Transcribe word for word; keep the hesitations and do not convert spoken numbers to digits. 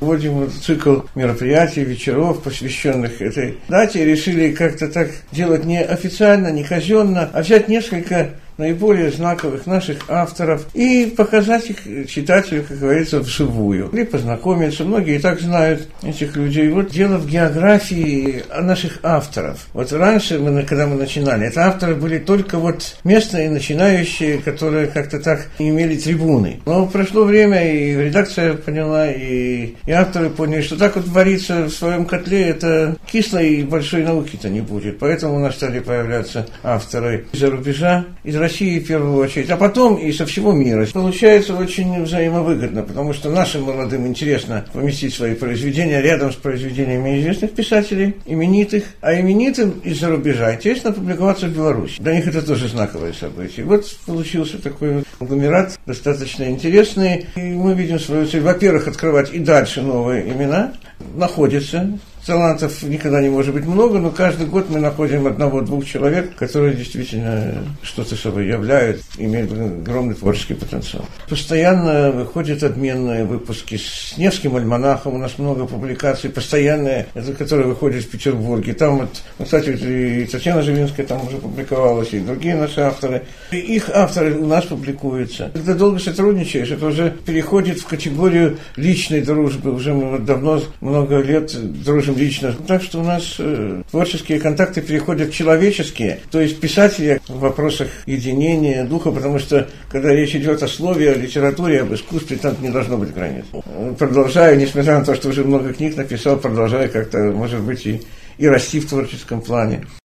Вводим вот цикл мероприятий, вечеров, посвященных этой дате. Решили как-то так делать не официально, не казенно, а взять несколько наиболее знаковых наших авторов и показать их читателю, как говорится, вживую. Или познакомиться. Многие и так знают этих людей. Вот дело в географии наших авторов. Вот раньше, мы, когда мы начинали, это авторы были только вот местные начинающие, которые как-то так имели трибуны. Но прошло время, и редакция поняла, и, и авторы поняли, что так вот вариться в своем котле, это кисло, и большой науки-то не будет. Поэтому у нас стали появляться авторы из-за рубежа, из России в первую очередь, а потом и со всего мира. Получается очень взаимовыгодно, потому что нашим молодым интересно поместить свои произведения рядом с произведениями известных писателей, именитых, а именитым из-за рубежа интересно публиковаться в Беларуси. Для них это тоже знаковое событие. Вот получился такой вот конгломерат, достаточно интересный, и мы видим свою цель, во-первых, открывать и дальше новые имена, находятся. Талантов никогда не может быть много, но каждый год мы находим одного-двух человек, которые действительно что-то собой являют, имеют огромный творческий потенциал. Постоянно выходят обменные выпуски с Невским альманахом, у нас много публикаций, постоянные, это, которые выходят в Петербурге. Там вот, кстати, и Татьяна Живинская там уже публиковалась, и другие наши авторы. И их авторы у нас публикуются. Когда долго сотрудничаешь, это уже переходит в категорию личной дружбы. Уже мы вот давно, много лет дружим лично. Так что у нас э, творческие контакты переходят в человеческие, то есть писатели в вопросах единения духа, потому что, когда речь идет о слове, о литературе, об искусстве, там не должно быть границ. Продолжаю, несмотря на то, что уже много книг написал, продолжаю как-то, может быть, и, и расти в творческом плане.